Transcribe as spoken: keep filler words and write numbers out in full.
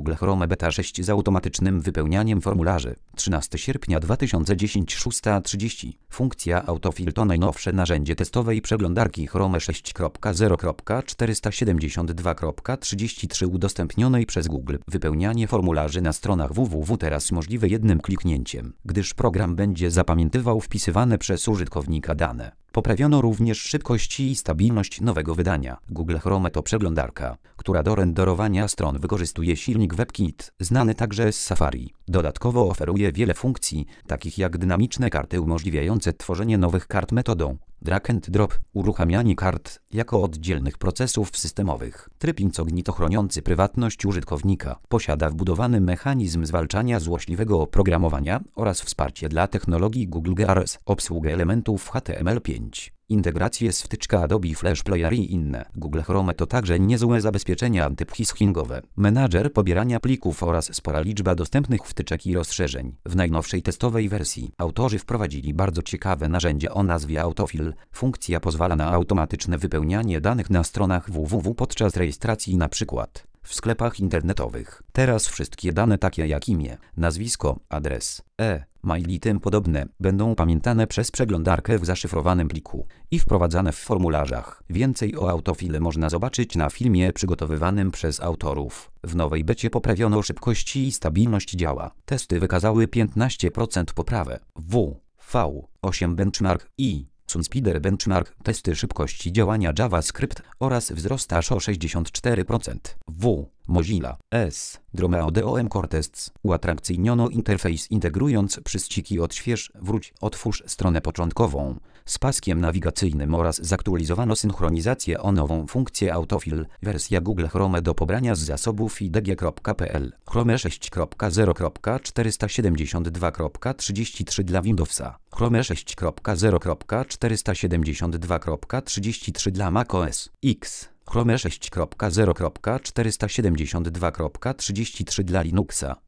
Google Chrome Beta sześć z automatycznym wypełnianiem formularzy. trzynastego sierpnia dwa tysiące dziesiątego, szósta trzydzieści. Funkcja Autofill to najnowsze narzędzie testowej przeglądarki Chrome sześć kropka zero kropka czterysta siedemdziesiąt dwa kropka trzydzieści trzy udostępnionej przez Google. Wypełnianie formularzy na stronach www teraz możliwe jednym kliknięciem, gdyż program będzie zapamiętywał wpisywane przez użytkownika dane. Poprawiono również szybkość i stabilność nowego wydania. Google Chrome to przeglądarka, która do renderowania stron wykorzystuje silnik WebKit, znany także z Safari. Dodatkowo oferuje wiele funkcji, takich jak dynamiczne karty umożliwiające tworzenie nowych kart metodą drag and drop, uruchamianie kart jako oddzielnych procesów systemowych. Tryb incognito chroniący prywatność użytkownika. Posiada wbudowany mechanizm zwalczania złośliwego oprogramowania oraz wsparcie dla technologii Google G R S, obsługę elementów H T M L pięć. Integracje z wtyczka Adobe Flash Player i inne. Google Chrome to także niezłe zabezpieczenia antyphishingowe, menadżer pobierania plików oraz spora liczba dostępnych wtyczek i rozszerzeń. W najnowszej testowej wersji autorzy wprowadzili bardzo ciekawe narzędzie o nazwie Autofill. Funkcja pozwala na automatyczne wypełnianie danych na stronach www podczas rejestracji, na przykład w sklepach internetowych. Teraz wszystkie dane takie jak imię, nazwisko, adres, e-mail i tym podobne będą pamiętane przez przeglądarkę w zaszyfrowanym pliku i wprowadzane w formularzach. Więcej o Autofill można zobaczyć na filmie przygotowywanym przez autorów. W nowej becie poprawiono szybkość i stabilność działa. Testy wykazały piętnaście procent poprawę. W V osiem Benchmark i SunSpeeder Benchmark testy szybkości działania JavaScript oraz wzrost aż o sześćdziesiąt cztery procent. W Mozilla S Dromeo D O M Core Tests uatrakcyjniono interfejs, integrując przyciski odśwież, wróć, otwórz stronę początkową z paskiem nawigacyjnym oraz zaktualizowano synchronizację o nową funkcję Autofill. Wersja Google Chrome do pobrania z zasobów i d g kropka p l. Chrome sześć kropka zero kropka czterysta siedemdziesiąt dwa kropka trzydzieści trzy dla Windowsa. Chrome sześć kropka zero kropka czterysta siedemdziesiąt dwa kropka trzydzieści trzy dla macOS X. Chrome sześć kropka zero kropka czterysta siedemdziesiąt dwa kropka trzydzieści trzy dla Linuxa.